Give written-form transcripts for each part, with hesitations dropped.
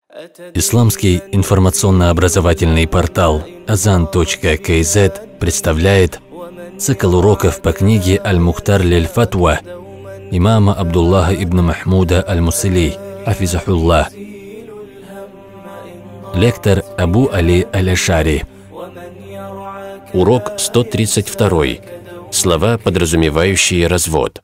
Исламский информационно-образовательный портал Azan.kz представляет цикл уроков по книге «Аль-Мухтар лиль-Фатва» имама Абдуллаха ибн Махмуда аль-Мусили, хафизахуллах. Лектор Абу Али аль-Ашари. Урок 132. Слова, подразумевающие развод.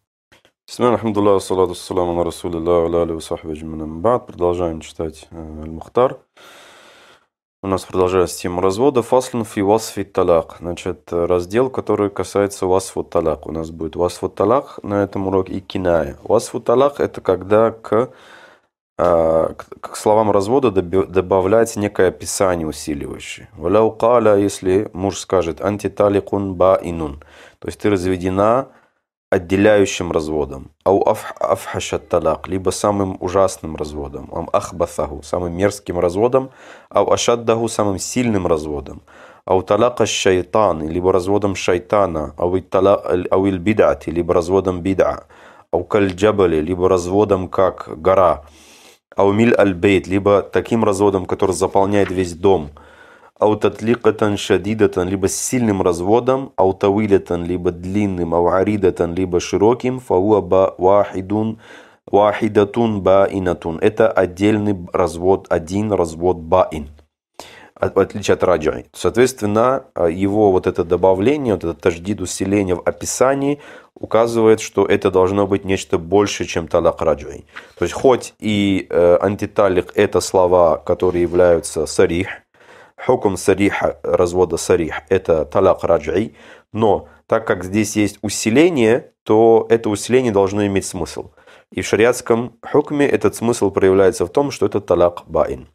Продолжаем читать Аль-Мухтар. У нас продолжается тема развода. Фаслун фи васфи талак. Значит, раздел, который касается васфу талак. У нас будет васфу талак на этом уроке и киная. Васфу талак — это когда к словам развода добавляется некое описание усиливающее. Валяу каля, если муж скажет анти таликун баинун, то есть ты разведена отделяющим разводом, ау афхашат талак, либо самым ужасным разводом, ам ахбасаху, самым мерзким разводом, ау ашаддаху, самым сильным разводом, ау талака шайтан, либо разводом шайтана, ау ил бидати, либо разводом бид'a, ау каль джабали, либо разводом как гора, ау миль аль-бейт, либо таким разводом, который заполняет весь дом, ау татликатан шадидатан, либо с сильным разводом, ау тавилятан, либо длинным, ау аридатан, либо широким, фауа ба вахидатун баинатун. Это отдельный развод, один развод баин, в отличие от раджи. Соответственно, его вот это добавление, вот это таждид, усиление в описании указывает, что это должно быть нечто больше, чем талак раджи. То есть, хоть и антиталик — это слова, которые являются сарих, хукм сариха, развода сарих, это талак раджи, но так как здесь есть усиление, то это усиление должно иметь смысл. И в шариатском хукме этот смысл проявляется в том, что это талак баин.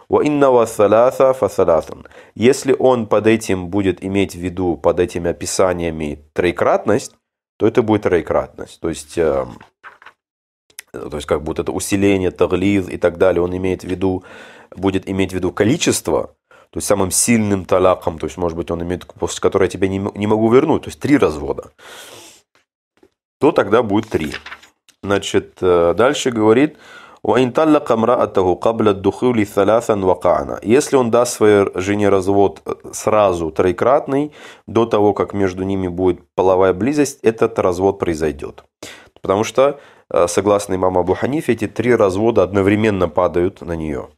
Если он под этим будет иметь в виду, под этими описаниями, троекратность, то это будет троекратность. То есть как будто это усиление, таглиз и так далее, он имеет в виду, будет иметь в виду количество, то есть самым сильным талаком, то есть, может быть, он имеет, после которого я тебя не могу вернуть, то есть 3 развода, то тогда будет 3. Значит, дальше говорит, если он даст своей жене развод сразу троекратный, до того, как между ними будет половая близость, этот развод произойдет. Потому что, согласно имаму Абу Ханифе, эти 3 развода одновременно падают на нее.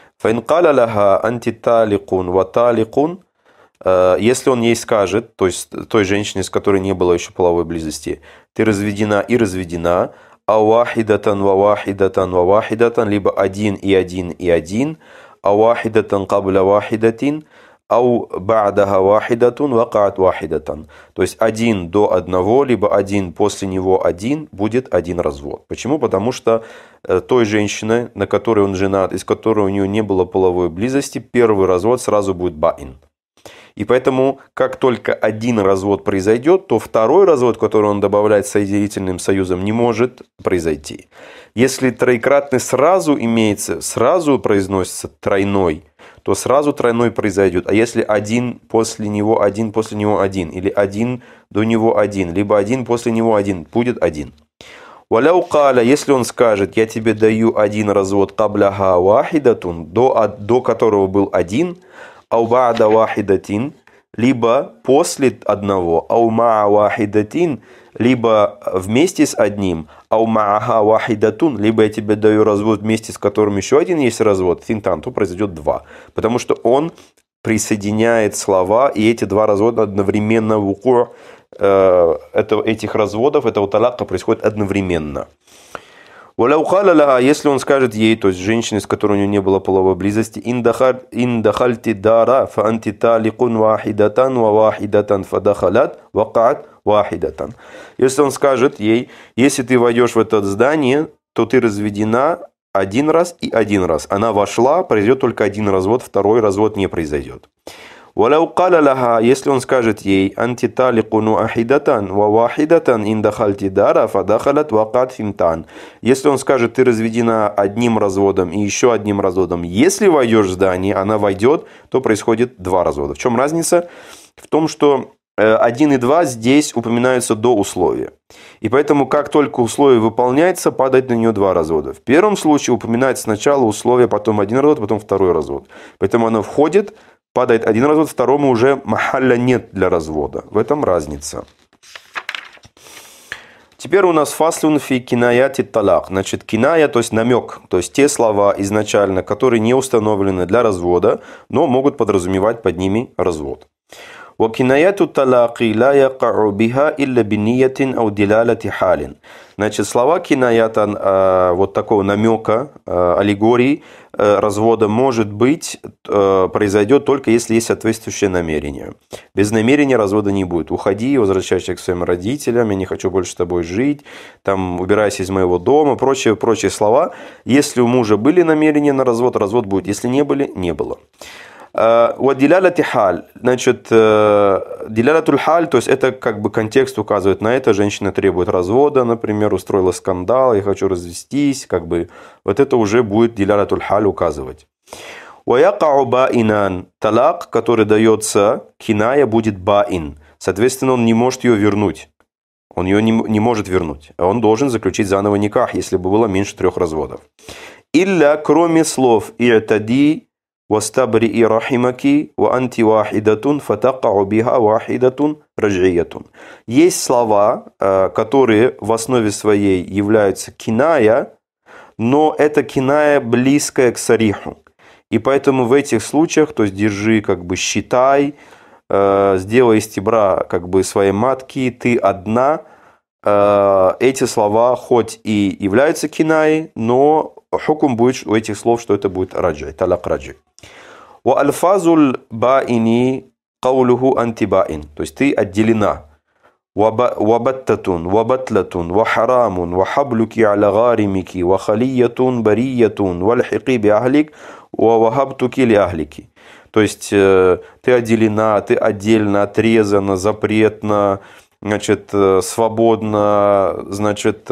Если он ей скажет, то есть той женщине, с которой не было еще половой близости, ты разведена и разведена, ауахидатан вавахидатан вавахидатан, либо 1 и 1 и 1, ауахидатан кабля вахидатин, ау ба'даха вахидатун вакаат вахидатан. То есть 1 до 1, либо 1 после него 1, будет 1 развод. Почему? Потому что той женщины, на которой он женат, из которой у нее не было половой близости, первый развод сразу будет баин. И поэтому, как только 1 развод произойдет, то второй развод, который он добавляет соединительным союзом, не может произойти. Если троекратный сразу имеется, сразу произносится тройной, то сразу тройной произойдет. А если 1 после него 1 после него 1, или 1 до него 1, либо 1 после него 1, будет 1. Валяу каля, если он скажет, я тебе даю 1 развод кабляха вахидатун, до которого был 1, ау ба'да вахидатин, либо после 1, ау ма'a вахидатин, либо вместе с одним, ау ма'аха вахидатун, либо я тебе даю развод вместе с которым еще 1 есть развод, финтан, то произойдет 2. Потому что он присоединяет слова, и эти 2 развода одновременно в укур этих разводов, этого талака происходит одновременно. Если он скажет ей, то есть женщине, с которой у нее не было половой близости, индахальти дара фаанти таликун вахидатан ва вахидатан фадахалат вакаат вахидатан. Если он скажет ей, если ты войдешь в это здание, то ты разведена 1 раз и 1 раз. Она вошла, произойдет только 1 развод, второй развод не произойдет. Если он скажет ей, анти таликуну ахидатан ва вахидатан индахальти дара фадахалат вакат финтан. Если он скажет, ты разведена 1 разводом и еще 1 разводом, если войдешь в здание, она войдет, то происходит 2 развода. В чем разница? В том, что 1 и 2 здесь упоминаются до условия. И поэтому, как только условие выполняется, падает на нее 2 развода. В первом случае упоминается сначала условие, потом 1 развод, потом 2 развод. Поэтому оно входит, падает 1 развод, второму уже махалля нет для развода. В этом разница. Теперь у нас фаслун фи кинаяти талак. Значит, киная, то есть намек, то есть те слова изначально, которые не установлены для развода, но могут подразумевать под ними развод. وَكِنَايَةُ الطَّلَاقِ لَا يَقَعُ بِهَا إِلَّا بِنِيَّةٍ أَوْ دِلَالَةِ حَالٍ. Значит, слова кинаята, вот такого намека, аллегории, развода может быть, произойдет только если есть соответствующее намерение. Без намерения развода не будет. Уходи, возвращайся к своим родителям, я не хочу больше с тобой жить, там, убирайся из моего дома, прочие слова. Если у мужа были намерения на развод, развод будет. Если не были, не было. Дилялати халь, значит, дилялатуль халь, то есть это как бы контекст указывает на это, женщина требует развода, например, устроила скандал, я хочу развестись, как бы, вот это уже будет дилялатуль халь указывать. Уаякау баинан, талак, который дается, киная будет баин, соответственно, он не может ее вернуть, он ее не может вернуть, а он должен заключить заново никах, если бы было меньше 3 разводов. Илля, кроме слов «и'тади», وَاسْتَبْرِئِ رَحِمَكِ وَأَنْتِ وَاحِدَةٌ فَتَقَعُ بِهَا وَاحِدَةٌ رَجْعِيَّةٌ. Есть слова, которые в основе своей являются киная, но это киная близкая к сариху. И поэтому в этих случаях, то есть держи, как бы считай, сделай из тебя как бы своей матки, ты одна, эти слова хоть и являются кинаей, но хукум будет у этих слов, что это будет раджи, талак раджи. Ва альфазуль баини каулуху антибаин, то есть ты отделена. Вабаттатун, вабатлатун, вахарамун, вахаблюки аля гаримики, вахалиятун, бариятун, вальхики биахлик, вахабтуки ли ахлики. То есть ты отделена, ты отдельно, отрезана, запретна, значит, свободна, значит,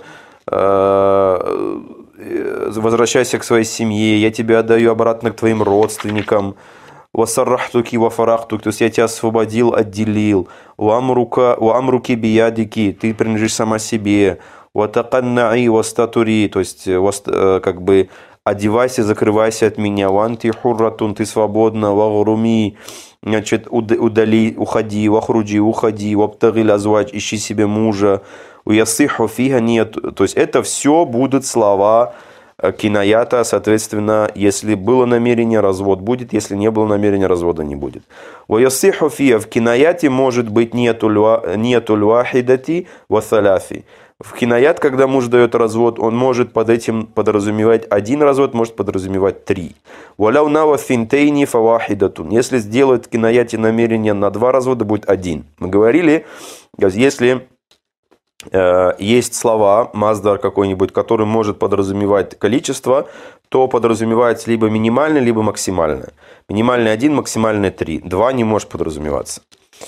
возвращайся к своей семье, я тебя отдаю обратно к твоим родственникам. Васаррахтуки вафарахтуки, то есть я тебя освободил, отделил. Уамруки биядики, ты принадлежишь сама себе. Ватаканнаи вастатури, то есть как бы одевайся, закрывайся от меня. Ванти хурратун, ты свободна. Вагруми, значит, удали, уходи. Вахруджи, уходи. Вабтагил азвач, ищи себе мужа. Уясиху фига нет. То есть это все будут слова кинаята, соответственно, если было намерение, развод будет, если не было намерения, развода не будет. Уясиху фига, в кинаяте может быть нетуль вахидати васаляфи. В кинаят, когда муж дает развод, он может под этим подразумевать 1 развод, может подразумевать 3. Валяунава финтейни фавахидатун. Если сделают в кинаяте намерение на 2 развода, будет 1. Мы говорили, если есть слова, маздар какой-нибудь, который может подразумевать количество, то подразумевается либо минимальное, либо максимальное. Минимальный 1, максимальный 3. 2 не может подразумеваться.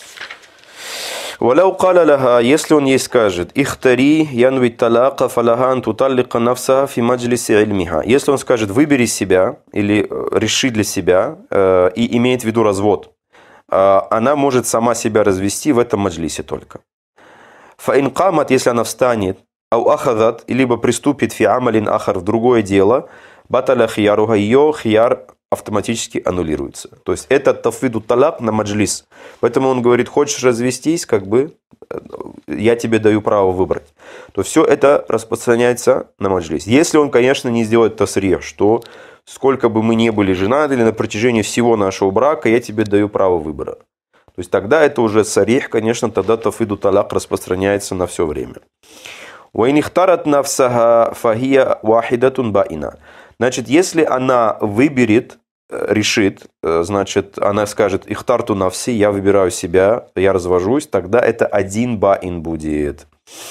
Валяу каля лаха, если он ей скажет, ихтари янви талака фалаган туталлика нафса фи маджлиси ильмиха. Если он скажет, выбери себя или реши для себя и имеет в виду развод, она может сама себя развести в этом маджлисе только. Фаинкамат, если она встанет, ау ахадат, либо приступит фи амалин ахар в другое дело, баталя хияруха, ее хияр автоматически аннулируется. То есть это тафиду талак на маджлис. Поэтому он говорит, хочешь развестись, как бы я тебе даю право выбрать. То все это распространяется на маджлис. Если он, конечно, не сделает тасрих, что сколько бы мы ни были женаты или на протяжении всего нашего брака, я тебе даю право выбора. То есть тогда это уже сарих, конечно, тогда тафиду талак распространяется на все время. Вайнихтарат нафсаха фахия вахидатун баина. Значит, если она выберет, решит, значит, она скажет ихтарту нафси, я выбираю себя, я развожусь, тогда это 1 баин будет.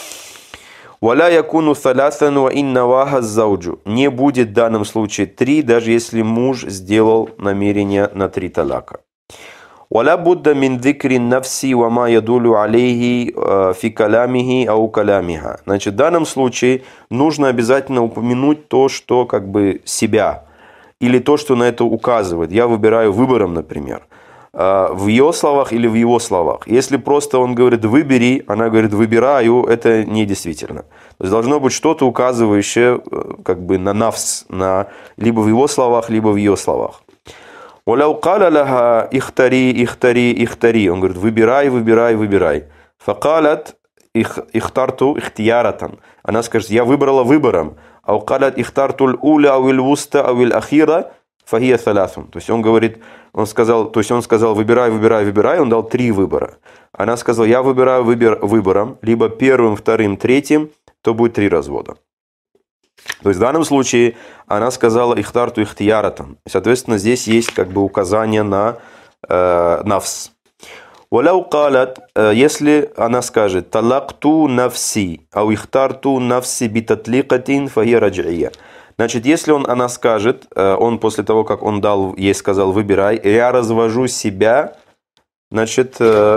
Валя якуну салясан ва инна ваха зауджу. Не будет в данном случае 3, даже если муж сделал намерение на 3 талака. ولا بد من ذكر النفس وما يدل عليه في كلامه أو كلامها. Значит, в данном случае нужно обязательно упомянуть то, что как бы себя, или то, что на это указывает. Я выбираю выбором, например. в ее словах или в его словах. Если просто он говорит «выбери», она говорит «выбираю», это недействительно. То есть должно быть что-то, указывающее как бы на нафс, либо в его словах, либо в ее словах. «Валяу каля лаха ихтари, ихтари, ихтари». Он говорит «выбирай, выбирай, выбирай». «Факалят ихтарту ихтияратан». Она скажет «я выбрала выбором». «Ау калят ихтарту уля, ауил вуста, ауил ахира». Фахия салясун. То есть он сказал выбирай, выбирай, выбирай, он дал 3 выбора. Она сказала, я выбираю выбором, либо первым, вторым, третьим, то будет 3 развода. То есть в данном случае она сказала ихтарту ихтияратан. Соответственно, здесь есть как бы указание на нафс. Валяу калат, если она скажет талакту нафси, ау ихтарту нафси битатликатин фахия раджия. Значит, если она скажет, он после того, как он дал, ей сказал, выбирай, я развожу себя, значит,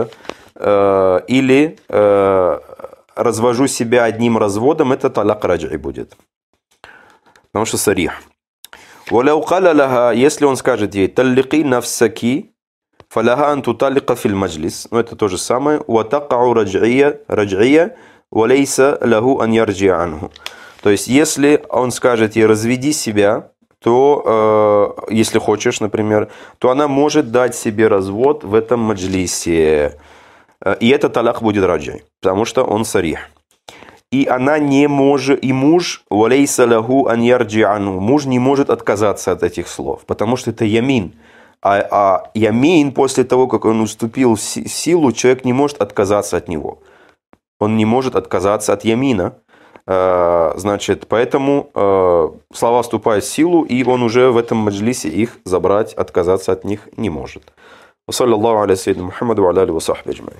или развожу себя одним разводом, это талак раджи будет. Потому что сарих. Если он скажет ей, таллики нафсаки, фаляха анту таллика фил маджлис, ну это то же самое, ватакау раджия, валейса лаху ан ярджия анху. То есть, если он скажет ей «разведи себя», то, если хочешь, например, то она может дать себе развод в этом маджлисе. И это талак будет раджи, потому что он сарих. И она не может, и муж «валейса лаху ан ярджи анху», муж не может отказаться от этих слов, потому что это ямин. А ямин, после того, как он уступил в силу, человек не может отказаться от него. Он не может отказаться от ямина. Значит, поэтому слова вступают в силу, и он уже в этом маджлисе их забрать, отказаться от них не может.